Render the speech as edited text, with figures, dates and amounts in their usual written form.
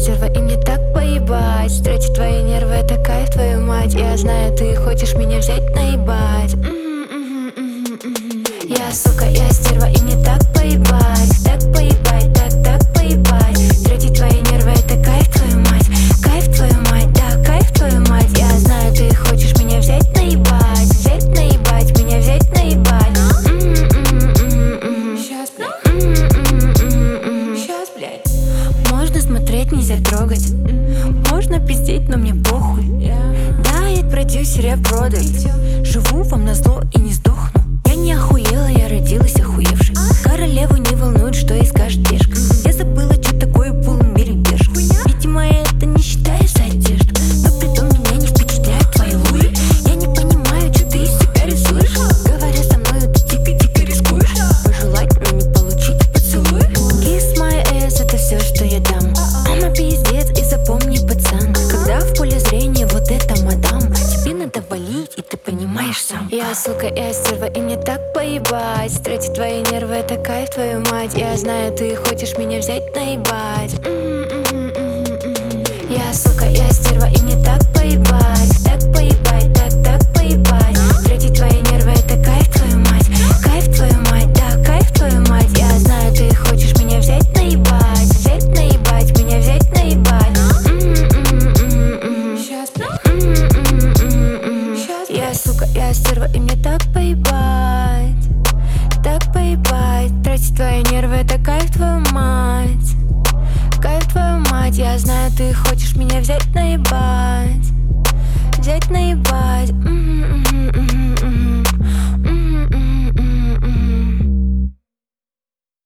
стерва, и мне так поебать. Встретить твои нервы, это кайф, твою мать. Я знаю, ты хочешь меня взять, наебать. Я сука, я стерва, и мне так поебать. Так поебать, так поебать. Встретить твои нервы, это кайф, твою мать. Кайф, твою мать, да, кайф, твою мать. Я знаю, ты хочешь меня взять, наебать. Взять, наебать, меня взять, наебать. Сейчас, блядь. Сейчас, блядь. Можно смотреть, нельзя трогать. Можно пиздеть, но мне похуй. Да, я продюсер, я продукт. Живу вам назло и не сдохну. Я не охуела, я родилась охуевшей. Королеву не волнует, что ей скажет пешка. Я забыла, что такое в полном мире пешка. Видимо, это не считается одеждой. Но притом меня не впечатляют твои луи. Я не понимаю, что ты из себя рисуешь. Говоря со мной, ты дико рискуешь. Пожелать, но не получить поцелуй. Kiss my ass, это все, что я дам. Мама пиздец, и запомни, пацан, когда в поле зрения вот эта мадам, тебе надо валить, и ты понимаешь сам. Я сука, я стерва, и мне так поебать. Встретить твои нервы, это кайф, твою мать. Я знаю, ты хочешь меня взять, наебать. Я сука, я стерва, и мне так поебать. Так поебать, так поебать. Встретить твои нервы, это кайф, твою мать. Кайф, твою мать, да, кайф, твою мать. Я знаю, ты хочешь меня взять, наебать. Взять, наебать, меня взять, наебать. Сейчас, блядь. Я сука, я стерва, и мне так поебать.